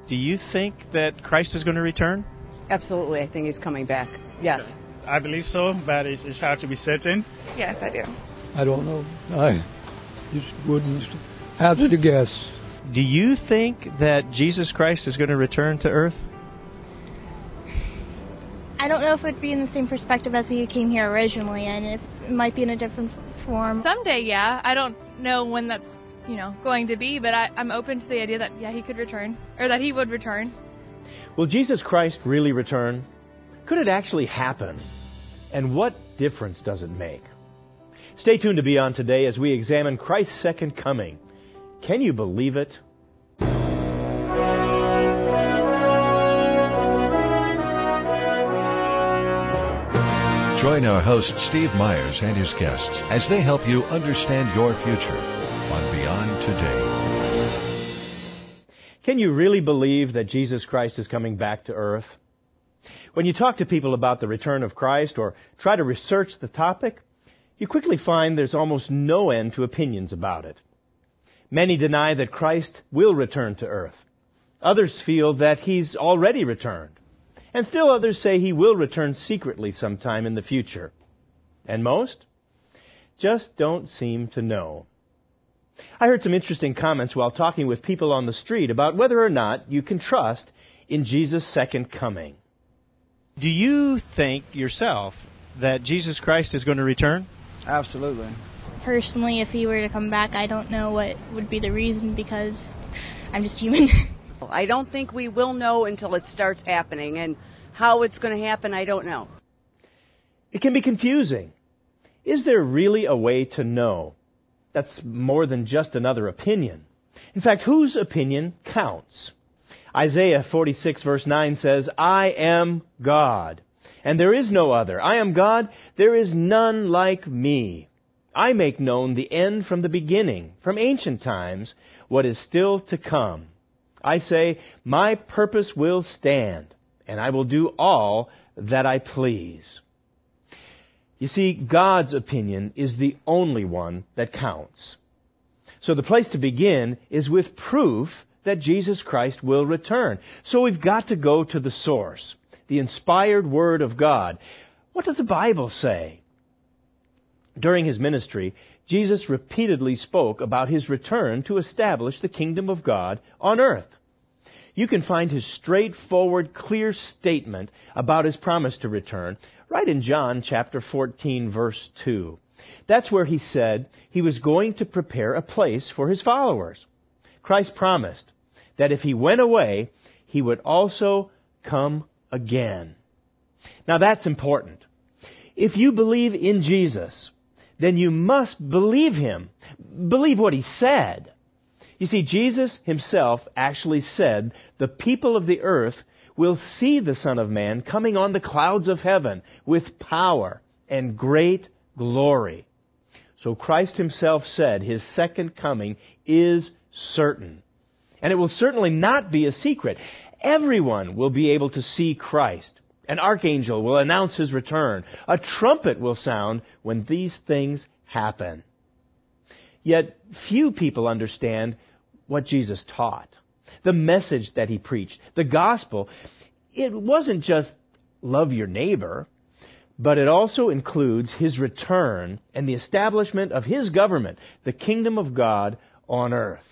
Do you think that Christ is going to return? Absolutely, I think he's coming back. Yes. I believe so, but it's hard to be certain. Yes, I do. I don't know. I just wouldn't hazard a guess. Do you think that Jesus Christ is going to return to earth? I don't know if it would be in the same perspective as he came here originally, and if it might be in a different form. Someday, yeah. I don't know when that's, going to be, but I'm open to the idea that, he could return, or that he would return. Will Jesus Christ really return? Could it actually happen? And what difference does it make? Stay tuned to Beyond Today as we examine Christ's second coming. Can you believe it? Join our host Steve Myers and his guests as they help you understand your future on Beyond Today. Can you really believe that Jesus Christ is coming back to earth? When you talk to people about the return of Christ or try to research the topic, you quickly find there's almost no end to opinions about it. Many deny that Christ will return to earth. Others feel that he's already returned. And still others say he will return secretly sometime in the future. And most just don't seem to know. I heard some interesting comments while talking with people on the street about whether or not you can trust in Jesus' second coming. Do you think yourself that Jesus Christ is going to return? Absolutely. Personally, if he were to come back, I don't know what would be the reason, because I'm just human. I don't think we will know until it starts happening, and how it's going to happen, I don't know. It can be confusing. Is there really a way to know? That's more than just another opinion. In fact, whose opinion counts? Isaiah 46 verse 9 says, I am God, and there is no other. I am God, there is none like me. I make known the end from the beginning, from ancient times, what is still to come. I say, my purpose will stand, and I will do all that I please. You see, God's opinion is the only one that counts. So the place to begin is with proof that Jesus Christ will return. So we've got to go to the source, the inspired Word of God. What does the Bible say? During his ministry, Jesus repeatedly spoke about his return to establish the kingdom of God on earth. You can find his straightforward, clear statement about his promise to return right in John chapter 14, verse 2. That's where he said he was going to prepare a place for his followers. Christ promised that if he went away, he would also come again. Now that's important. If you believe in Jesus, then you must believe him. Believe what he said. You see, Jesus himself actually said the people of the earth will see the Son of Man coming on the clouds of heaven with power and great glory. So Christ himself said his second coming is certain. And it will certainly not be a secret. Everyone will be able to see Christ. An archangel will announce his return. A trumpet will sound when these things happen. Yet few people understand what Jesus taught. The message that he preached. The gospel. It wasn't just love your neighbor, but it also includes his return and the establishment of his government, the kingdom of God on earth.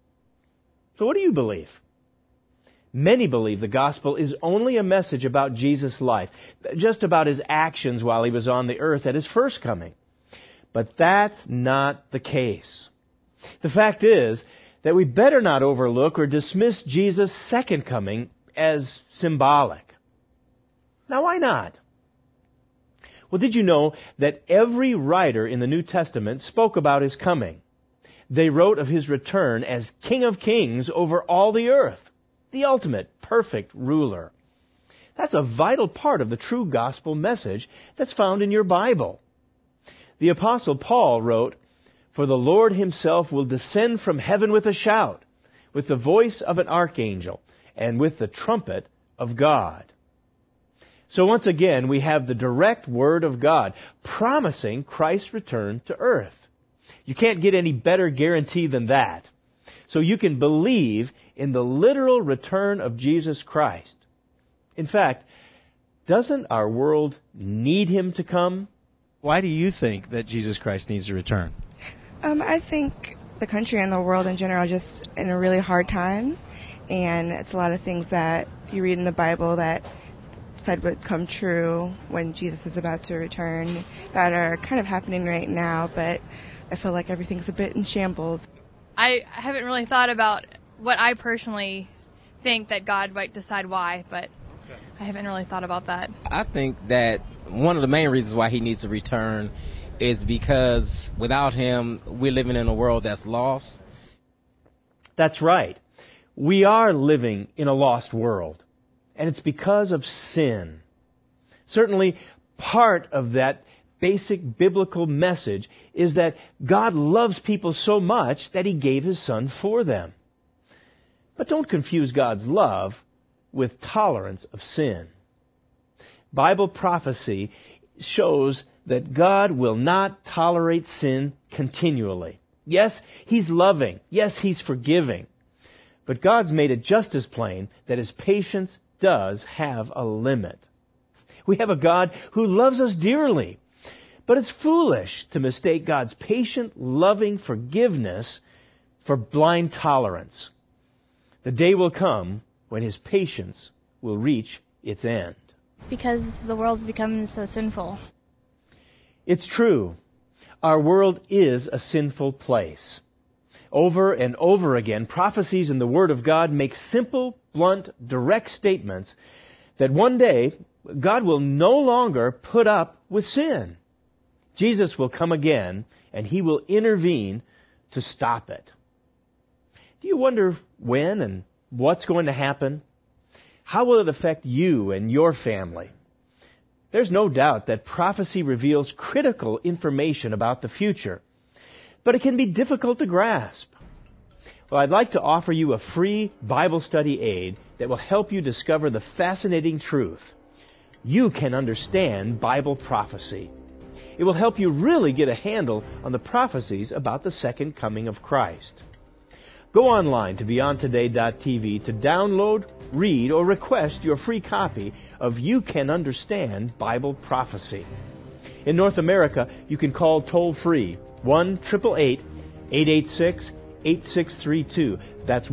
So what do you believe? Many believe the gospel is only a message about Jesus' life, just about his actions while he was on the earth at his first coming. But that's not the case. The fact is that we better not overlook or dismiss Jesus' second coming as symbolic. Now, why not? Well, did you know that every writer in the New Testament spoke about his coming? They wrote of his return as King of Kings over all the earth, the ultimate perfect ruler. That's a vital part of the true gospel message that's found in your Bible. The Apostle Paul wrote, "For the Lord himself will descend from heaven with a shout, with the voice of an archangel, and with the trumpet of God." So once again, we have the direct word of God promising Christ's return to earth. You can't get any better guarantee than that. So you can believe in the literal return of Jesus Christ. In fact, doesn't our world need him to come? Why do you think that Jesus Christ needs to return? I think the country and the world in general are just in really hard times, and it's a lot of things that you read in the Bible that said would come true when Jesus is about to return that are kind of happening right now, but I feel like everything's a bit in shambles. I haven't really thought about what I personally think that God might decide why, but I haven't really thought about that. I think that one of the main reasons why he needs to return is because without him, we're living in a world that's lost. That's right. We are living in a lost world, and it's because of sin. Certainly, part of that basic biblical message is that God loves people so much that he gave his Son for them. But don't confuse God's love with tolerance of sin. Bible prophecy shows that God will not tolerate sin continually. Yes, he's loving. Yes, he's forgiving. But God's made it just as plain that his patience does have a limit. We have a God who loves us dearly. But it's foolish to mistake God's patient, loving forgiveness for blind tolerance. The day will come when his patience will reach its end. Because the world's become so sinful. It's true. Our world is a sinful place. Over and over again, prophecies in the Word of God make simple, blunt, direct statements that one day God will no longer put up with sin. Jesus will come again, and he will intervene to stop it. Do you wonder when and what's going to happen? How will it affect you and your family? There's no doubt that prophecy reveals critical information about the future, but it can be difficult to grasp. Well, I'd like to offer you a free Bible study aid that will help you discover the fascinating truth. You can understand Bible prophecy. It will help you really get a handle on the prophecies about the second coming of Christ. Go online to BeyondToday.tv to download, read, or request your free copy of You Can Understand Bible Prophecy. In North America, you can call toll-free 1-888-886-8632. That's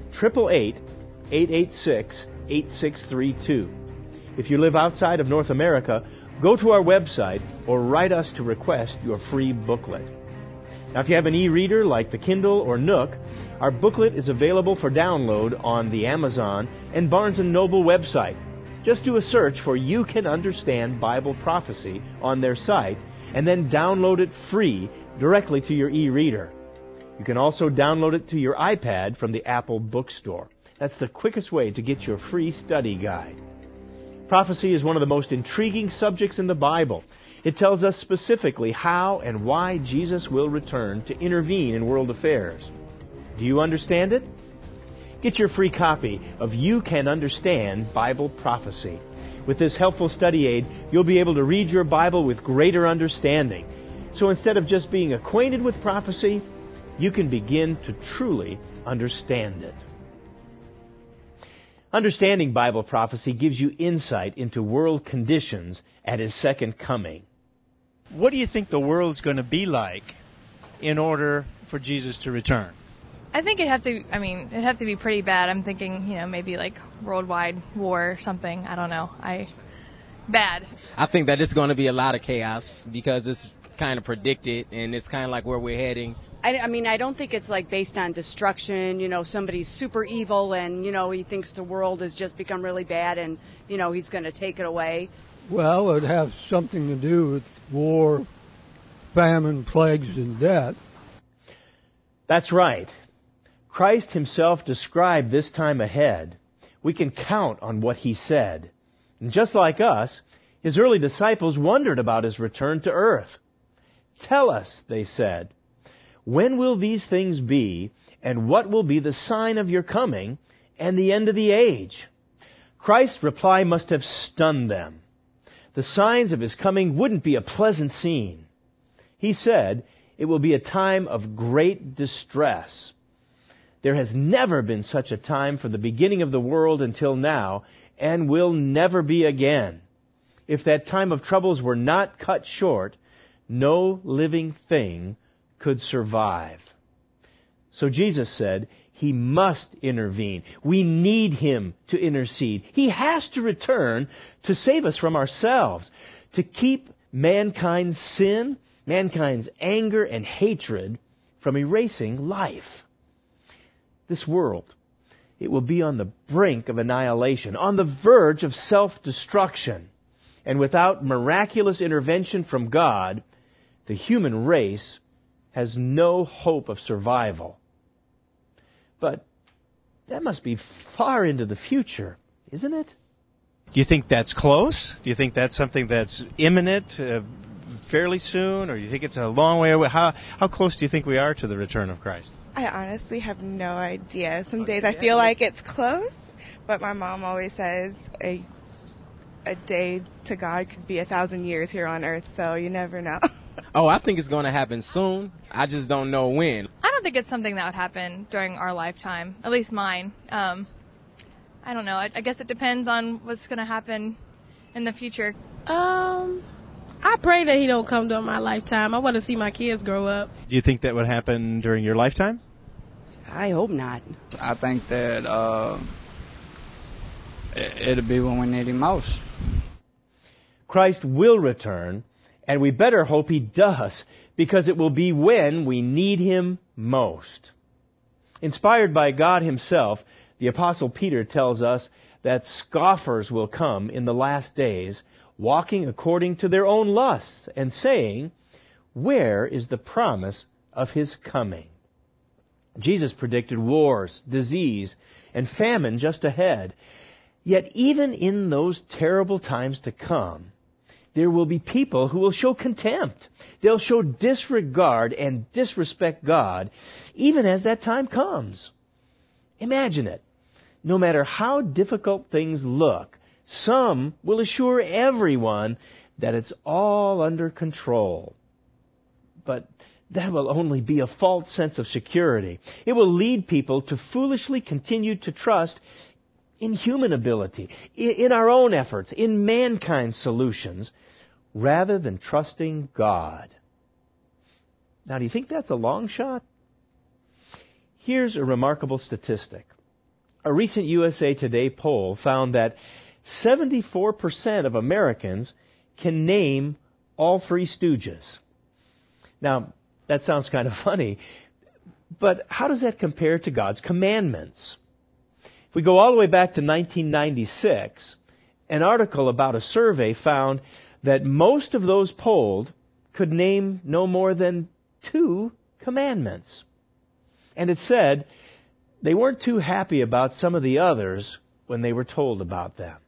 1-888-886-8632. If you live outside of North America, go to our website or write us to request your free booklet. Now, if you have an e-reader like the Kindle or Nook, our booklet is available for download on the Amazon and Barnes & Noble website. Just do a search for You Can Understand Bible Prophecy on their site and then download it free directly to your e-reader. You can also download it to your iPad from the Apple Bookstore. That's the quickest way to get your free study guide. Prophecy is one of the most intriguing subjects in the Bible. It tells us specifically how and why Jesus will return to intervene in world affairs. Do you understand it? Get your free copy of You Can Understand Bible Prophecy. With this helpful study aid, you'll be able to read your Bible with greater understanding. So instead of just being acquainted with prophecy, you can begin to truly understand it. Understanding Bible prophecy gives you insight into world conditions at his second coming. What do you think the world's going to be like in order for Jesus to return? I think it'd have to be pretty bad. I'm thinking, maybe like worldwide war or something. I don't know. Bad. I think that it's going to be a lot of chaos because it's kind of predicted and it's kind of like where we're heading. I don't think it's like based on destruction, somebody's super evil and, he thinks the world has just become really bad and, he's going to take it away. Well, it has something to do with war, famine, plagues, and death. That's right. Christ himself described this time ahead. We can count on what he said. And just like us, his early disciples wondered about his return to earth. Tell us, they said, when will these things be, and what will be the sign of your coming and the end of the age? Christ's reply must have stunned them. The signs of his coming wouldn't be a pleasant scene. He said it will be a time of great distress. There has never been such a time from the beginning of the world until now, and will never be again. If that time of troubles were not cut short, no living thing could survive. So Jesus said, He must intervene. We need Him to intercede. He has to return to save us from ourselves, to keep mankind's sin, mankind's anger and hatred from erasing life. This world, it will be on the brink of annihilation, on the verge of self-destruction. And without miraculous intervention from God, the human race has no hope of survival. But that must be far into the future, isn't it? Do you think that's close? Do you think that's something that's imminent, fairly soon? Or do you think it's a long way away? How close do you think we are to the return of Christ? I honestly have no idea. Some days I feel like it's close, but my mom always says a day to God could be 1,000 years here on earth, so you never know. Oh, I think it's going to happen soon. I just don't know when. I don't think it's something that would happen during our lifetime, at least mine. I don't know. I guess it depends on what's going to happen in the future. I pray that He don't come during my lifetime. I want to see my kids grow up. Do you think that would happen during your lifetime? I hope not. I think that it'll be when we need Him most. Christ will return, and we better hope He does, because it will be when we need Him most. Inspired by God Himself, the Apostle Peter tells us that scoffers will come in the last days, walking according to their own lusts, and saying, "Where is the promise of His coming?" Jesus predicted wars, disease, and famine just ahead. Yet even in those terrible times to come, there will be people who will show contempt. They'll show disregard and disrespect God, even as that time comes. Imagine it. No matter how difficult things look, some will assure everyone that it's all under control. But that will only be a false sense of security. It will lead people to foolishly continue to trust in human ability, in our own efforts, in mankind's solutions, rather than trusting God. Now, do you think that's a long shot? Here's a remarkable statistic. A recent USA Today poll found that 74% of Americans can name all three Stooges. Now, that sounds kind of funny, but how does that compare to God's commandments? If we go all the way back to 1996, an article about a survey found that most of those polled could name no more than 2 commandments. And it said they weren't too happy about some of the others when they were told about them.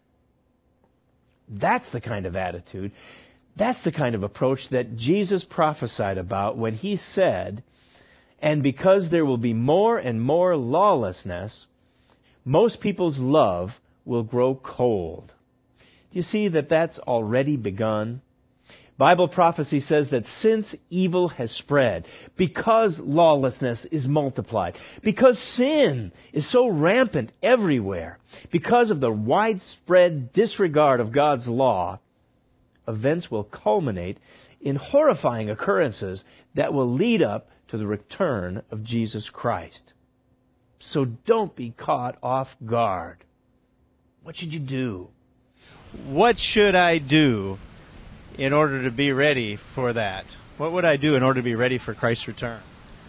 That's the kind of attitude, that's the kind of approach that Jesus prophesied about when He said, "And because there will be more and more lawlessness, most people's love will grow cold." Do you see that that's already begun? Bible prophecy says that since evil has spread, because lawlessness is multiplied, because sin is so rampant everywhere, because of the widespread disregard of God's law, events will culminate in horrifying occurrences that will lead up to the return of Jesus Christ. So don't be caught off guard. What should you do? What should I do in order to be ready for that? What would I do in order to be ready for Christ's return?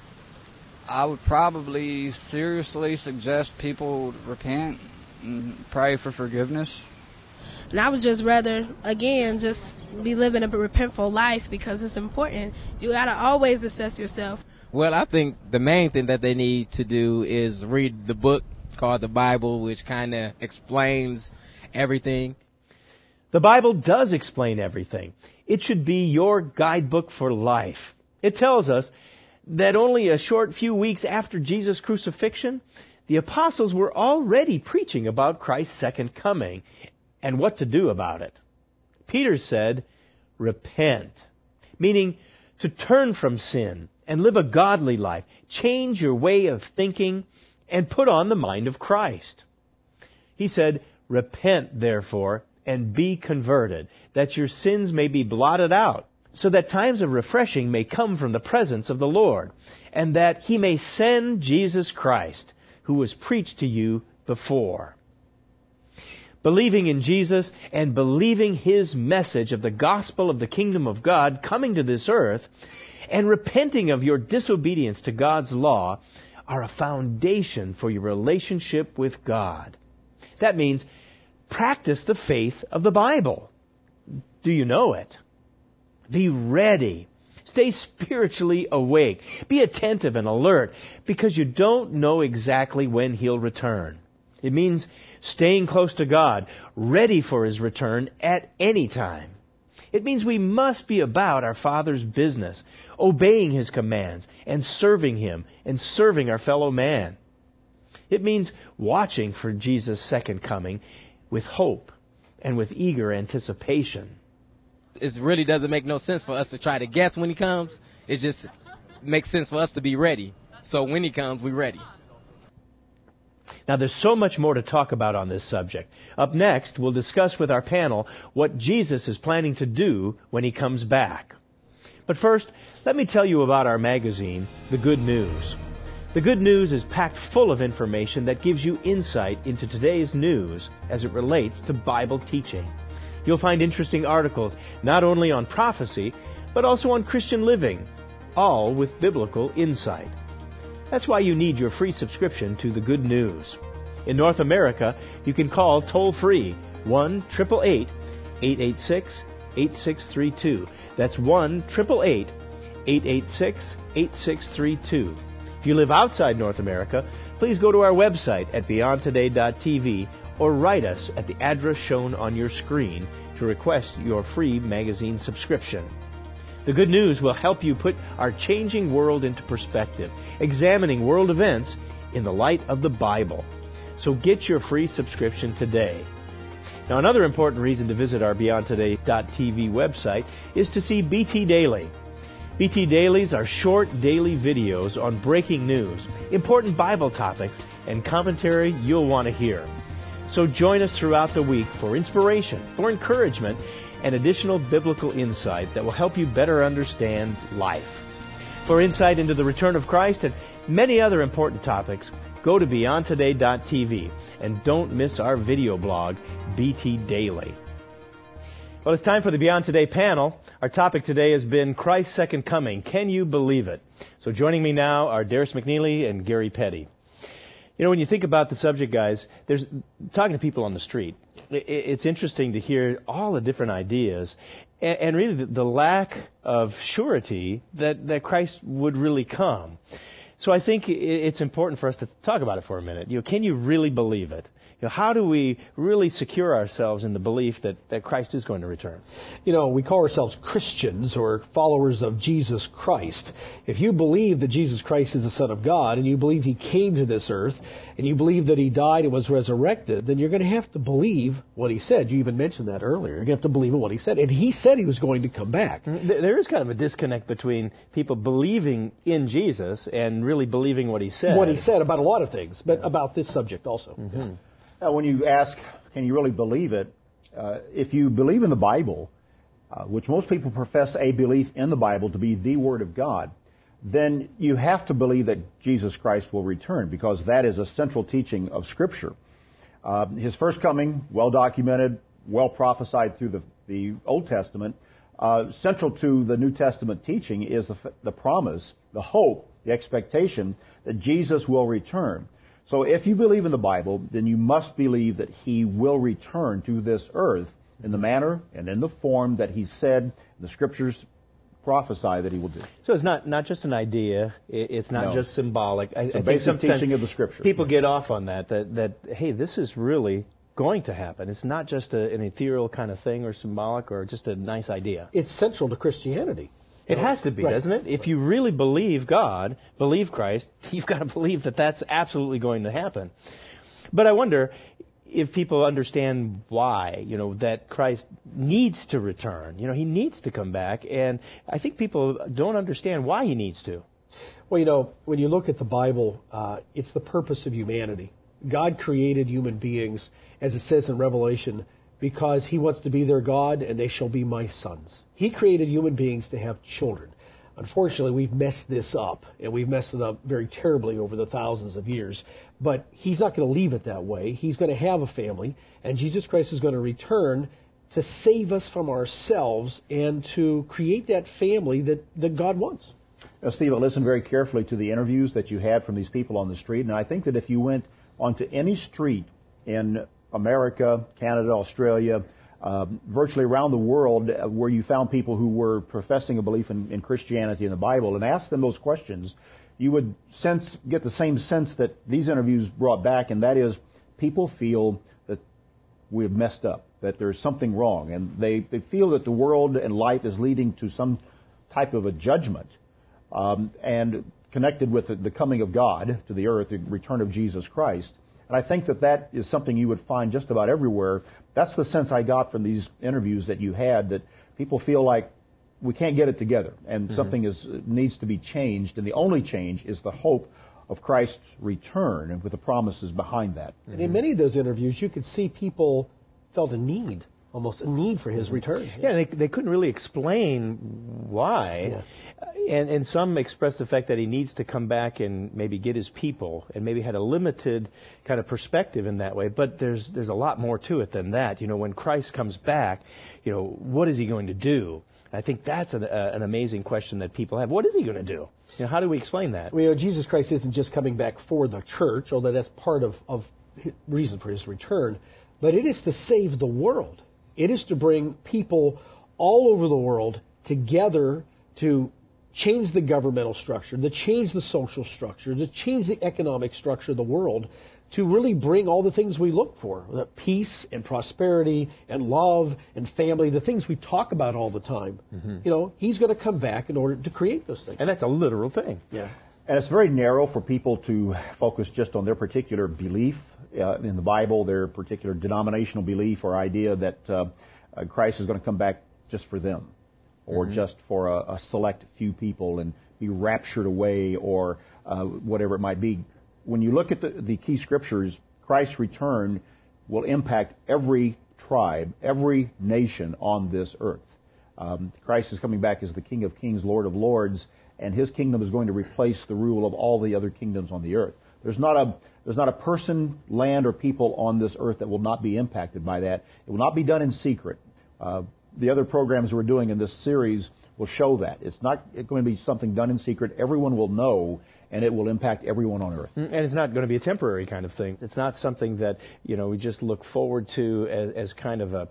I would probably seriously suggest people repent and pray for forgiveness. And I would just rather, again, just be living a repentful life, because it's important. You got to always assess yourself. Well, I think the main thing that they need to do is read the book called the Bible, which kind of explains everything. The Bible does explain everything. It should be your guidebook for life. It tells us that only a short few weeks after Jesus' crucifixion, the apostles were already preaching about Christ's second coming and what to do about it. Peter said, "Repent," meaning to turn from sin and live a godly life. Change your way of thinking and put on the mind of Christ. He said, "Repent, therefore, and be converted, that your sins may be blotted out, so that times of refreshing may come from the presence of the Lord, and that He may send Jesus Christ, who was preached to you before." Believing in Jesus and believing His message of the gospel of the kingdom of God coming to this earth, and repenting of your disobedience to God's law, are a foundation for your relationship with God. That means practice the faith of the Bible. Do you know it? Be ready. Stay spiritually awake. Be attentive and alert, because you don't know exactly when He'll return. It means staying close to God, ready for His return at any time. It means we must be about our Father's business, obeying His commands and serving Him and serving our fellow man. It means watching for Jesus' second coming with hope and with eager anticipation. It really doesn't make no sense for us to try to guess when He comes. It just makes sense for us to be ready. So when He comes, we're ready. Now, there's so much more to talk about on this subject. Up next, we'll discuss with our panel what Jesus is planning to do when He comes back. But first, let me tell you about our magazine, The Good News. The Good News is packed full of information that gives you insight into today's news as it relates to Bible teaching. You'll find interesting articles not only on prophecy, but also on Christian living, all with biblical insight. That's why you need your free subscription to The Good News. In North America, you can call toll-free 1-888-886-8632. That's 1-888-886-8632. If you live outside North America, please go to our website at beyondtoday.tv or write us at the address shown on your screen to request your free magazine subscription. The Good News will help you put our changing world into perspective, examining world events in the light of the Bible. So get your free subscription today. Now, another important reason to visit our BeyondToday.tv website is to see BT Daily. BT Dailies are short daily videos on breaking news, important Bible topics, and commentary you'll want to hear. So join us throughout the week for inspiration, for encouragement, and additional biblical insight that will help you better understand life. For insight into the return of Christ and many other important topics, go to BeyondToday.tv and don't miss our video blog, BT Daily. Well, it's time for the Beyond Today panel. Our topic today has been Christ's second coming. Can you believe it? So joining me now are Darius McNeely and Gary Petty. You know, when you think about the subject, guys, there's talking to people on the street. It's interesting to hear all the different ideas and really the lack of surety that Christ would really come. So I think it's important for us to talk about it for a minute. You know, can you really believe it? You know, how do we really secure ourselves in the belief that Christ is going to return? You know, we call ourselves Christians or followers of Jesus Christ. If you believe that Jesus Christ is the Son of God and you believe He came to this earth and you believe that He died and was resurrected, then you're going to have to believe what He said. You even mentioned that earlier. You're going to have to believe in what He said. And He said He was going to come back. There is kind of a disconnect between people believing in Jesus and really believing what He said. What He said about a lot of things, but about this subject also. Mm-hmm. Yeah. When you ask, can you really believe it? If you believe in the Bible, which most people profess a belief in the Bible to be the Word of God, then you have to believe that Jesus Christ will return, because that is a central teaching of Scripture. His first coming, well documented, well prophesied through the Old Testament. Central to the New Testament teaching is the promise, the hope, the expectation that Jesus will return. So if you believe in the Bible, then you must believe that He will return to this earth in the manner and in the form that He said the Scriptures prophesy that He will do. So it's not just an idea. It's not just symbolic. It's a basic teaching of the Scripture. People get off on that, hey, this is really going to happen. It's not just an ethereal kind of thing or symbolic or just a nice idea. It's central to Christianity. It has to be, doesn't it? If you really believe God, believe Christ, you've got to believe that that's absolutely going to happen. But I wonder if people understand why, that Christ needs to return. He needs to come back, and I think people don't understand why He needs to. Well, when you look at the Bible, it's the purpose of humanity. God created human beings, as it says in Revelation, because he wants to be their God, and they shall be my sons. He created human beings to have children. Unfortunately, we've messed this up, and we've messed it up very terribly over the thousands of years. But he's not going to leave it that way. He's going to have a family, and Jesus Christ is going to return to save us from ourselves and to create that family that God wants. Now, Steve, I listened very carefully to the interviews that you had from these people on the street, and I think that if you went onto any street in America, Canada, Australia, virtually around the world where you found people who were professing a belief in Christianity and the Bible and asked them those questions, you would get the same sense that these interviews brought back, and that is people feel that we have messed up, that there's something wrong, and they feel that the world and life is leading to some type of a judgment, and connected with the coming of God to the earth, the return of Jesus Christ. And I think that is something you would find just about everywhere. That's the sense I got from these interviews that you had, that people feel like we can't get it together, and something needs to be changed, and the only change is the hope of Christ's return and with the promises behind that. And in many of those interviews, you could see people felt almost a need for his return. Yeah, they couldn't really explain why. Yeah. And some expressed the fact that he needs to come back and maybe get his people, and maybe had a limited kind of perspective in that way. But there's a lot more to it than that. When Christ comes back, what is he going to do? I think that's an amazing question that people have. What is he going to do? How do we explain that? Well, Jesus Christ isn't just coming back for the church, although that's part of his reason for his return, but it is to save the world. It is to bring people all over the world together to change the governmental structure, to change the social structure, to change the economic structure of the world, to really bring all the things we look for, the peace and prosperity and love and family, the things we talk about all the time. He's going to come back in order to create those things. And that's a literal thing. Yeah. And it's very narrow for people to focus just on their particular belief in the Bible, their particular denominational belief or idea that Christ is going to come back just for them, or just for a select few people and be raptured away, or whatever it might be. When you look at the key scriptures, Christ's return will impact every tribe, every nation on this earth. Christ is coming back as the King of Kings, Lord of Lords, and his kingdom is going to replace the rule of all the other kingdoms on the earth. There's not a person, land, or people on this earth that will not be impacted by that. It will not be done in secret. The other programs we're doing in this series will show that. It's not going to be something done in secret. Everyone will know, and it will impact everyone on earth. And it's not going to be a temporary kind of thing. It's not something that, we just look forward to as kind of a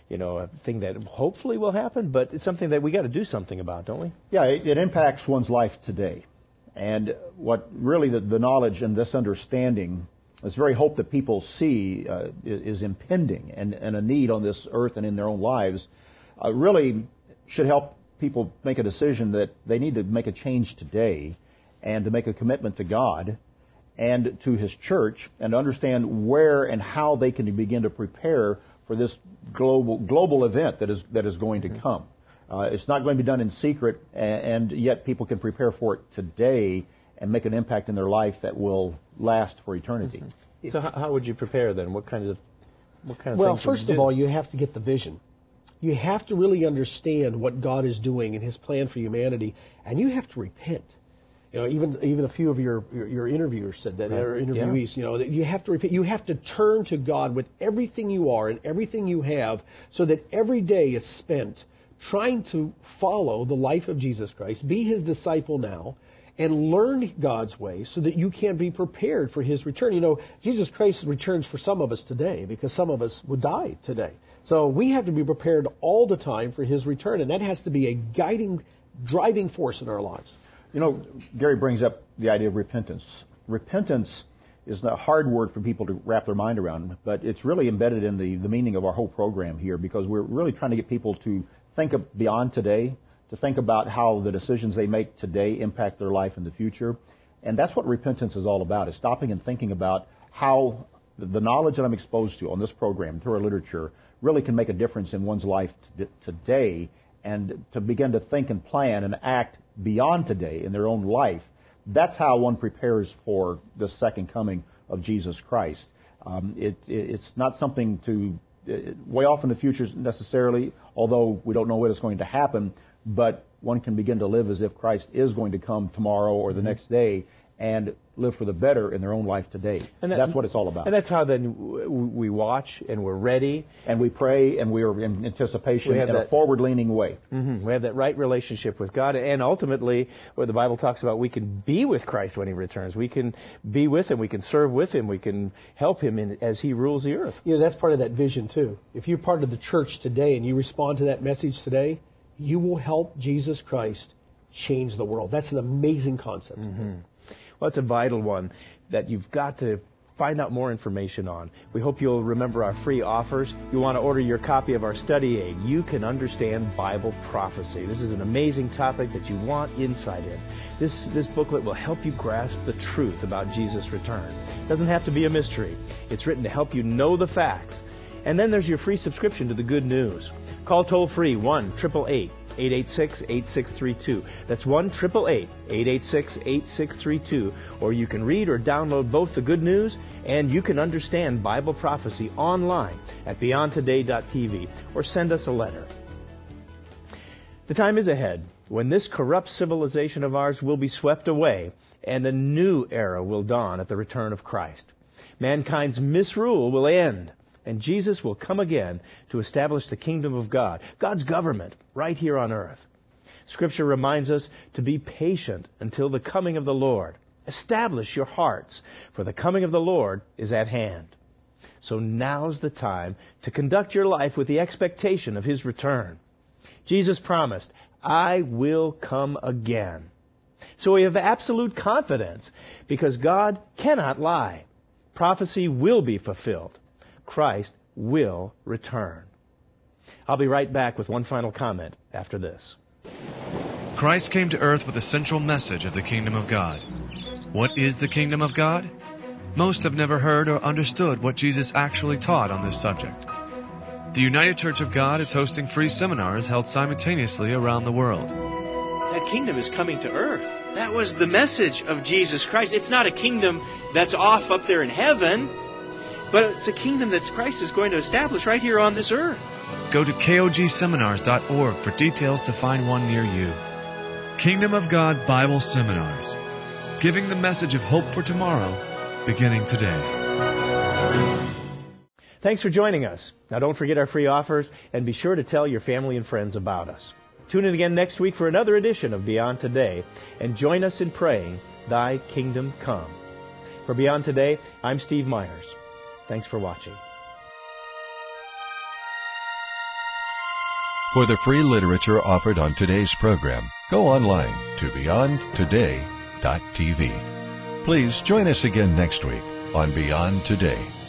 thing that hopefully will happen, but it's something that we got to do something about, don't we? Yeah, it impacts one's life today. And what really the knowledge and this understanding, this very hope that people see is impending, and a need on this earth and in their own lives, really should help people make a decision that they need to make a change today, and to make a commitment to God and to his church, and to understand where and how they can begin to prepare for this global event that is going to come. It's not going to be done in secret, and yet people can prepare for it today and make an impact in their life that will last for eternity. So how would you prepare then? What kind of Well, things first of all, you have to get the vision. You have to really understand what God is doing and his plan for humanity, and you have to repent. Even a few of your interviewers said that, or interviewees, that you have to repent. You have to turn to God with everything you are and everything you have, so that every day is spent trying to follow the life of Jesus Christ, be his disciple now, and learn God's way so that you can be prepared for his return. Jesus Christ returns for some of us today, because some of us would die today. So we have to be prepared all the time for his return, and that has to be a guiding, driving force in our lives. Gary brings up the idea of repentance. Repentance is a hard word for people to wrap their mind around, but it's really embedded in the meaning of our whole program here, because we're really trying to get people to think beyond today, to think about how the decisions they make today impact their life in the future. And that's what repentance is all about, is stopping and thinking about how the knowledge that I'm exposed to on this program, through our literature, really can make a difference in one's life today, and to begin to think and plan and act beyond today in their own life, That's how one prepares for the second coming of Jesus Christ. It's not something to way off in the future necessarily, although we don't know when it's going to happen, but one can begin to live as if Christ is going to come tomorrow or the next day and live for the better in their own life today. And that's what it's all about. And that's how then we watch and we're ready. And we pray and we are in anticipation in a forward-leaning way. Mm-hmm. We have that right relationship with God. And ultimately, where the Bible talks about we can be with Christ when He returns. We can be with Him. We can serve with Him. We can help Him as He rules the earth. You know, that's part of that vision, too. If you're part of the church today and you respond to that message today, you will help Jesus Christ change the world. That's an amazing concept. Mm-hmm. Well, it's a vital one that you've got to find out more information on. We hope you'll remember our free offers. You want to order your copy of our study aid, You Can Understand Bible Prophecy. This is an amazing topic that you want insight in. This booklet will help you grasp the truth about Jesus' return. It doesn't have to be a mystery. It's written to help you know the facts. And then there's your free subscription to the Good News. Call toll-free 1-888-886-8632. That's 1-888-886-8632. Or you can read or download both the Good News and You Can Understand Bible Prophecy online at beyondtoday.tv, or send us a letter. The time is ahead when this corrupt civilization of ours will be swept away and a new era will dawn at the return of Christ. Mankind's misrule will end, and Jesus will come again to establish the kingdom of God, God's government, right here on earth. Scripture reminds us to be patient until the coming of the Lord. Establish your hearts, for the coming of the Lord is at hand. So now's the time to conduct your life with the expectation of His return. Jesus promised, I will come again. So we have absolute confidence because God cannot lie. Prophecy will be fulfilled. Christ will return. I'll be right back with one final comment after this. Christ came to earth with a central message of the kingdom of God. What is the kingdom of God? Most have never heard or understood what Jesus actually taught on this subject. The United Church of God is hosting free seminars held simultaneously around the world. That kingdom is coming to earth. That was the message of Jesus Christ. It's not a kingdom that's off up there in heaven, but it's a kingdom that Christ is going to establish right here on this earth. Go to kogseminars.org for details to find one near you. Kingdom of God Bible Seminars, giving the message of hope for tomorrow, beginning today. Thanks for joining us. Now don't forget our free offers, and be sure to tell your family and friends about us. Tune in again next week for another edition of Beyond Today, and join us in praying, Thy Kingdom Come. For Beyond Today, I'm Steve Myers. Thanks for watching. For the free literature offered on today's program, go online to beyondtoday.tv. Please join us again next week on Beyond Today.